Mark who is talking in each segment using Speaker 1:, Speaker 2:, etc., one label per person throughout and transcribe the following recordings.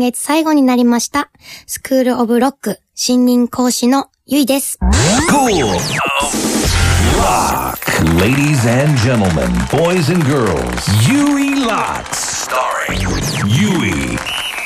Speaker 1: 月最後になりました。スクールオブロック新任講師のゆいです。
Speaker 2: Cool Rock, ladies and gentlemen, boys and girls, Yui Locks, starring Yui.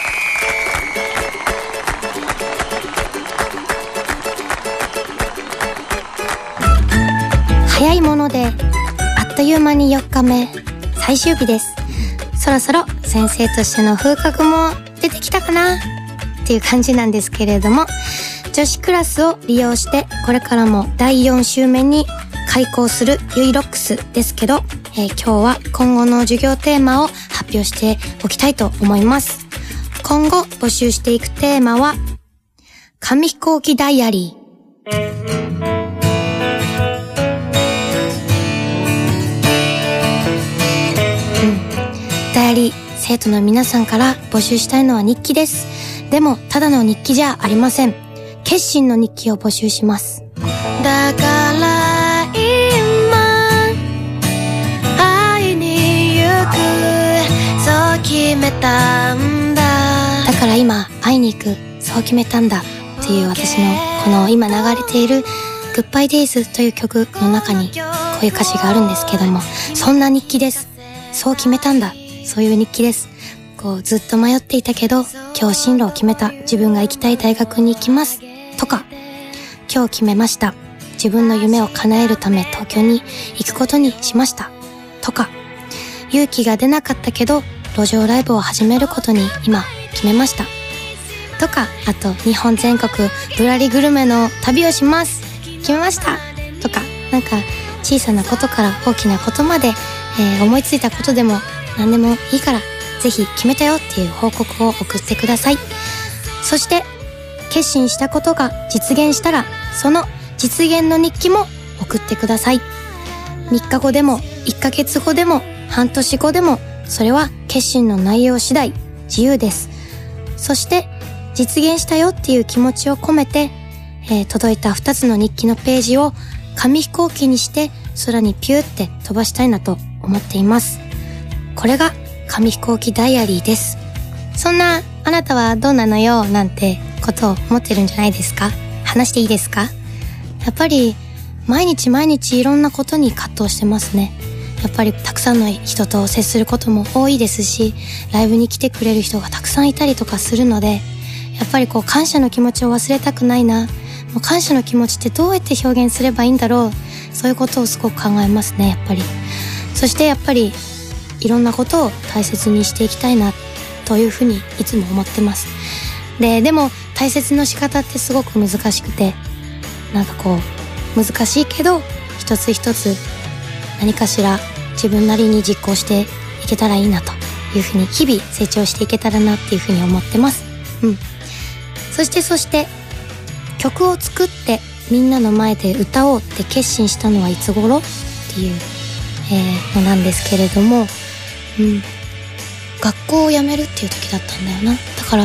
Speaker 1: 早いものであっという間に4日目最終日です。そろそろ先生としての風格も出てきたかなっていう感じなんですけれども、女子クラスを利用してこれからも第4週目に開講するゆいロックスですけど、今日は今後の授業テーマを発表しておきたいと思います。今後募集していくテーマは紙飛行機ダイアリー。ダイアリー、生徒の皆さんから募集したいのは日記です。でもただの日記じゃありません。決心の日記を募集します。だから今会いに行く、そう決めたんだ。だから今会いに行く、そう決めたんだっていう私のこの今流れているグッバイデイズという曲の中にこういう歌詞があるんですけども、そんな日記です。そう決めたんだ、そういう日記です。こうずっと迷っていたけど今日進路を決めた、自分が行きたい大学に行きますとか、今日決めました、自分の夢を叶えるため東京に行くことにしましたとか、勇気が出なかったけど路上ライブを始めることに今決めましたとか、あと日本全国ぶらりグルメの旅をします決めましたとか、なんか小さなことから大きなことまで、思いついたことでも何でもいいからぜひ決めたよっていう報告を送ってください。そして決心したことが実現したらその実現の日記も送ってください。3日後でも1ヶ月後でも半年後でもそれは決心の内容次第自由です。そして実現したよっていう気持ちを込めて、届いた2つの日記のページを紙飛行機にして空にピューって飛ばしたいなと思っています。これが紙飛行機ダイアリーです。そんなあなたはどうなのよなんてことを思ってるんじゃないですか？話していいですか？やっぱり毎日毎日いろんなことに葛藤してますね。やっぱりたくさんの人と接することも多いですし、ライブに来てくれる人がたくさんいたりとかするので、やっぱりこう感謝の気持ちを忘れたくないな、もう感謝の気持ちってどうやって表現すればいいんだろう、そういうことをすごく考えますね、やっぱり。そしてやっぱりいろんなことを大切にしていきたいなというふうにいつも思ってます。でも大切の仕方ってすごく難しくて、なんかこう難しいけど一つ一つ何かしら自分なりに実行していけたらいいなというふうに、日々成長していけたらなっていうふうに思ってます。そして曲を作ってみんなの前で歌おうって決心したのはいつ頃っていう、のなんですけれども、学校を辞めるっていう時だったんだよな。だから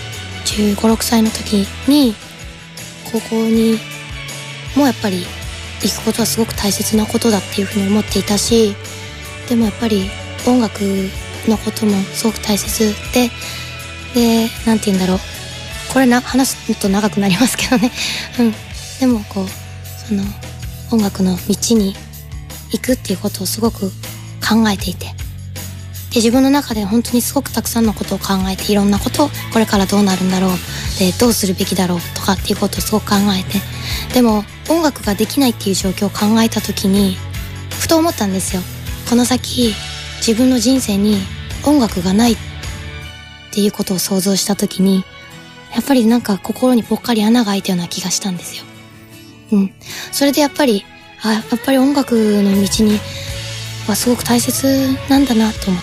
Speaker 1: 15、16歳の時に高校にもやっぱり行くことはすごく大切なことだっていうふうに思っていたし、でもやっぱり音楽のこともすごく大切で、なんて言うんだろう、これ話すと長くなりますけどねでもこうその音楽の道に行くっていうことをすごく考えていて、で自分の中で本当にすごくたくさんのことを考えて、いろんなことをこれからどうなるんだろう、でどうするべきだろうとかっていうことをすごく考えて、でも音楽ができないっていう状況を考えた時にふと思ったんですよ。この先自分の人生に音楽がないっていうことを想像した時に、やっぱりなんか心にぽっかり穴が開いたような気がしたんですよ。それでやっぱり音楽の道にはすごく大切なんだなと思って、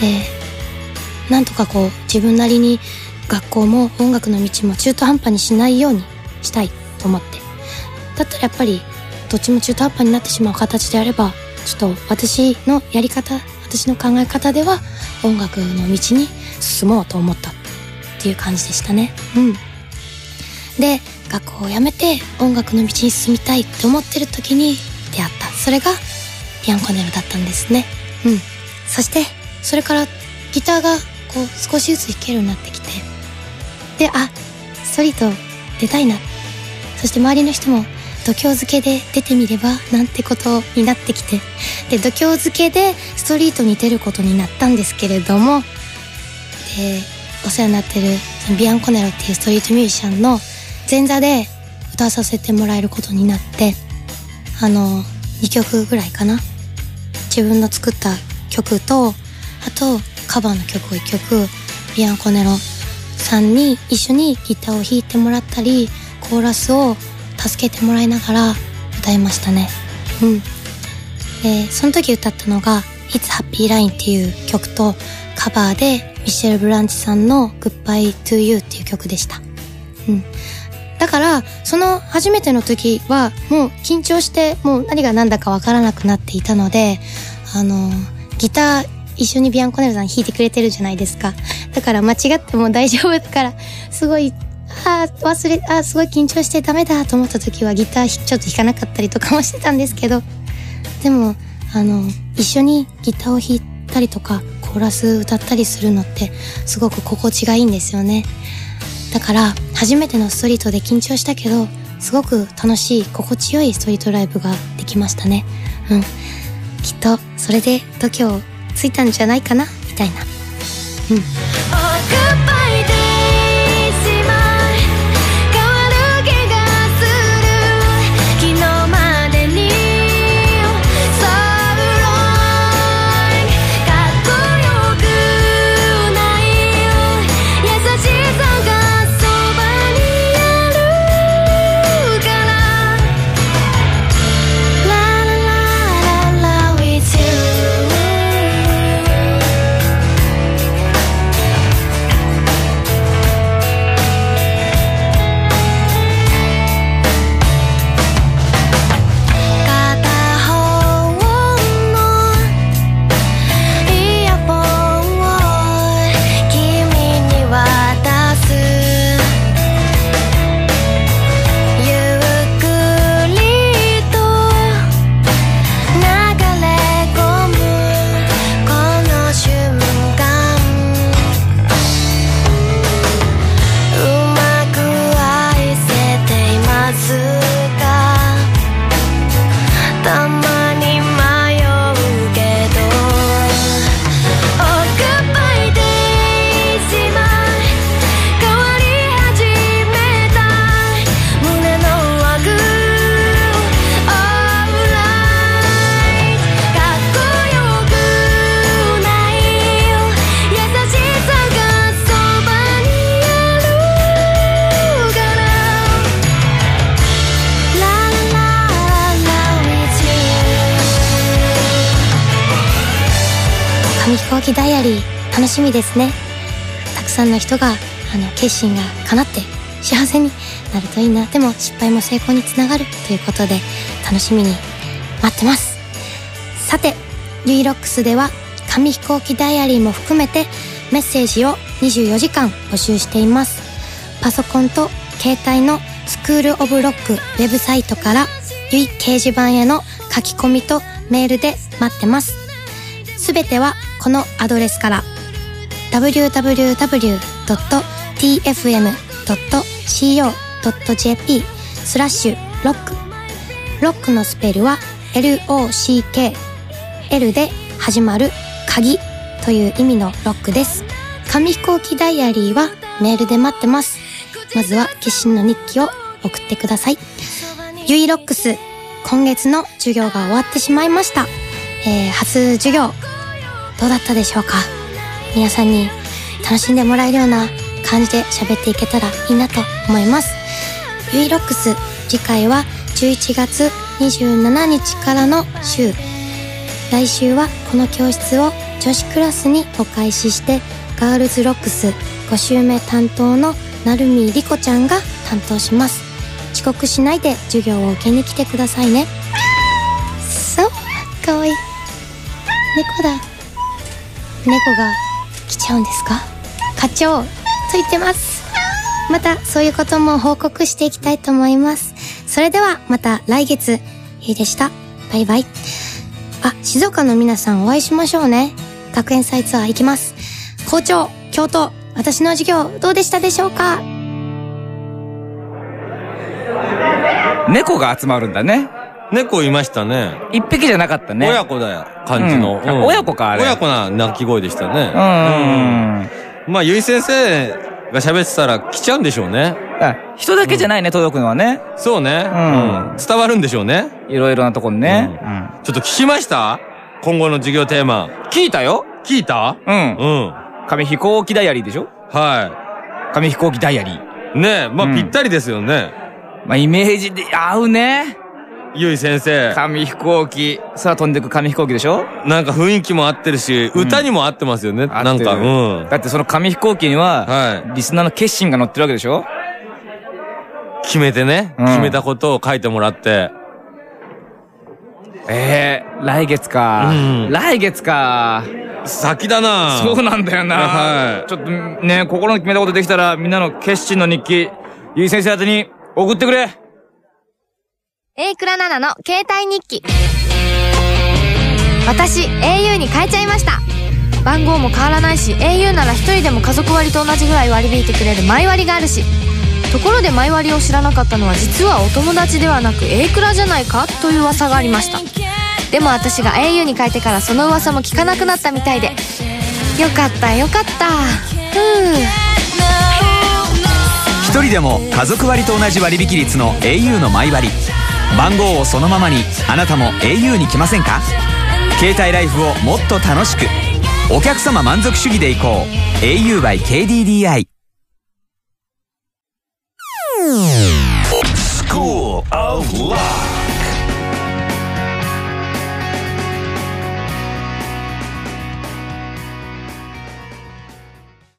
Speaker 1: でなんとかこう自分なりに学校も音楽の道も中途半端にしないようにしたいと思って、だったらやっぱりどっちも中途半端になってしまう形であれば、ちょっと私のやり方、私の考え方では音楽の道に進もうと思ったっていう感じでしたね。で学校を辞めて音楽の道に進みたいって思ってる時に出会った、それがビアンコネロだったんですね。そしてそれからギターがこう少しずつ弾けるようになってきて、 で、ストリート出たいな。そして周りの人も度胸漬けで出てみればなんてことになってきて、で度胸漬けでストリートに出ることになったんですけれども、でお世話になってるビアンコネロっていうストリートミュージシャンの前座で歌わさせてもらえることになって、2曲ぐらいかな、自分の作った曲と、あとカバーの曲を1曲ビアンコネロさんに一緒にギターを弾いてもらったり、コーラスを助けてもらいながら歌いましたね。でその時歌ったのが It's Happy Line っていう曲と、カバーでミシェル・ブランチさんの Goodbye to You っていう曲でした。だからその初めての時はもう緊張してもう何が何だかわからなくなっていたので、ギター一緒にビアンコネロさん弾いてくれてるじゃないですか。だから間違っても大丈夫だから、すごいすごい緊張してダメだと思った時はギターちょっと弾かなかったりとかもしてたんですけど、でも一緒にギターを弾いたりとかコーラス歌ったりするのってすごく心地がいいんですよね。だから初めてのストリートで緊張したけど、すごく楽しい心地よいストリートライブができましたね。きっとそれで度胸ついたんじゃないかなみたいな。紙飛行機ダイアリー楽しみですね。たくさんの人が決心が叶って幸せになるといいな。でも失敗も成功につながるということで楽しみに待ってます。さてユイロックスでは紙飛行機ダイアリーも含めてメッセージを24時間募集しています。パソコンと携帯のスクールオブロックウェブサイトからユイ掲示板への書き込みとメールで待ってます。すべてはこのアドレスから www.tfm.co.jp/rock ロックのスペルは LOCK L で始まる鍵という意味のロックです。紙飛行機ダイアリーはメールで待ってます。まずは決心の日記を送ってください。ユイロックス今月の授業が終わってしまいました。初授業どうだったでしょうか。皆さんに楽しんでもらえるような感じで喋っていけたらいいなと思います。ユイロックス次回は11月27日からの週。来週はこの教室を女子クラスにお返ししてガールズロックス5週目担当のなるみりこちゃんが担当します。遅刻しないで授業を受けに来てくださいね。そう、かわいい猫だ。猫が来ちゃうんですか。課長ついてます。またそういうことも報告していきたいと思います。それではまた来月。いいでした。バイバイ。静岡の皆さんお会いしましょうね。学園祭ツアー行きます。校長、教頭私の授業どうでしたでしょうか？
Speaker 3: 猫が集まるんだね。
Speaker 4: 猫いましたね。
Speaker 3: 一匹じゃなかったね。
Speaker 4: 親子だよ、感じの。
Speaker 3: 親子か、あれ。
Speaker 4: 親子な鳴き声でしたね。まあ、ゆい先生が喋ってたら来ちゃうんでしょうね。
Speaker 3: 人だけじゃないね、届くのはね。
Speaker 4: そうね。伝わるんでしょうね。
Speaker 3: いろいろなとこにね。
Speaker 4: ちょっと聞きました？今後の授業テーマ。
Speaker 3: 聞いたよ。
Speaker 4: 聞いた？
Speaker 3: 紙飛行機ダイアリーでしょ？
Speaker 4: はい。
Speaker 3: 紙飛行機ダイアリー。
Speaker 4: ねえ、まあぴったりですよね。
Speaker 3: まあイメージで合うね。
Speaker 4: ゆい先生。
Speaker 3: 紙飛行機、空飛んでく紙飛行機でしょ？
Speaker 4: なんか雰囲気も合ってるし、歌にも合ってますよね。なんか、
Speaker 3: だってその紙飛行機には、リスナーの決心が乗ってるわけでしょ？
Speaker 4: 決めてね。決めたことを書いてもらって。
Speaker 3: 来月か。来月か。
Speaker 4: 先だな。
Speaker 3: そうなんだよな。ちょっとね、心に決めたことできたら、みんなの決心の日記、ゆい先生宛てに送ってくれ。
Speaker 1: A クラ7の携帯日記。私 au に変えちゃいました。番号も変わらないし、 au なら一人でも家族割と同じぐらい割り引いてくれるマイ割があるし。ところでマイ割を知らなかったのは、実はお友達ではなく A クラじゃないかという噂がありました。でも私が au に変えてからその噂も聞かなくなったみたいで、よかったよかった。
Speaker 5: 一人でも家族割と同じ割引率の au のマイ割。番号をそのままに、あなたも au に来ませんか？携帯ライフをもっと楽しく、お客様満足主義でいこう。au by KDDI。